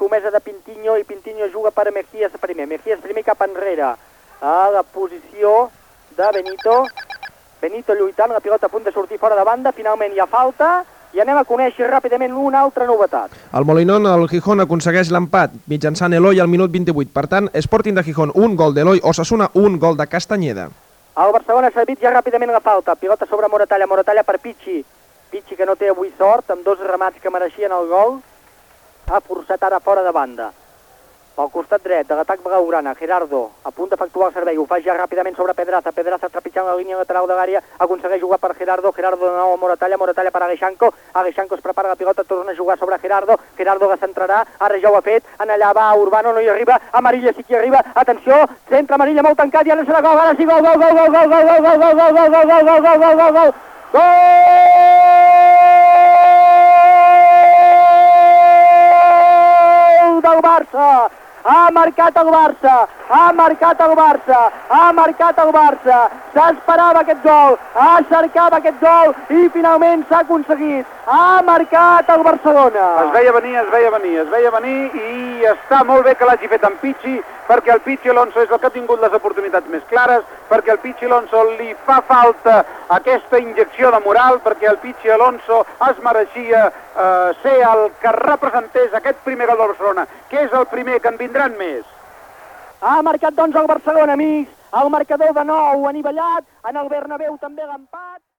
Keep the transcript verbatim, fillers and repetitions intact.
escomesa de Pintinho, i Pintinho juga per Mejías primer. Mejías primer cap enrere, a la posició de Benito. Benito lluitant, la pilota a punt de sortir fora de banda, finalment hi ha falta, i anem a conèixer ràpidament una altra novetat. El Molinón, el Gijón, aconsegueix l'empat mitjançant Eloi al minut vint-i-vuit. Per tant, Sporting de Gijón, un gol d'Eloi, Osasuna, un gol de Castañeda. El Barcelona ha servit ja ràpidament la falta. Pilota sobre Moratalla, Moratalla per Pichi. Pichi, que no té avui sort, amb dos remats que mereixien el gol, ha forçat ara fora de banda. Pel costat dret de l'atac blaugrana, Gerardo, a punt d'efectuar el servei, ho fa ja ràpidament sobre Pedraza, Pedraza trepitjant la línia lateral de l'àrea, aconsegueix jugar per Gerardo, Gerardo de nou a Moratalla, Moratalla per Alexanco, Alexanco es prepara la pilota, torna a jugar sobre Gerardo, Gerardo la centrarà, ara ja ho ha fet, en allà va Urbano, no hi arriba, Amarilla sí que hi arriba, atenció, centre Amarilla molt tancat i ara serà gol, ara sí, gol, gol, gol, gol, gol, gol, gol, gol, gol, gol, gol, gol, gol, gol, gol, gol, gol, gol, gol del Barça! Ha marcat el Barça, ha marcat el Barça, ha marcat el Barça, s'esperava aquest gol, ha cercava aquest gol i finalment s'ha aconseguit, ha marcat el Barcelona. Es veia venir, es veia venir, es veia venir i està molt bé que l'hagi fet en Pichi, perquè el Pichi Alonso és el que ha tingut les oportunitats més clares, perquè el Pichi Alonso li fa falta aquesta injecció de moral, perquè el Pichi Alonso es mereixia eh, ser el que representés aquest primer gol del Barcelona, que és el primer que en vindran més. Ha marcat doncs el Barcelona, amics, el marcador de nou anivellat, en el Bernabéu també l'empat.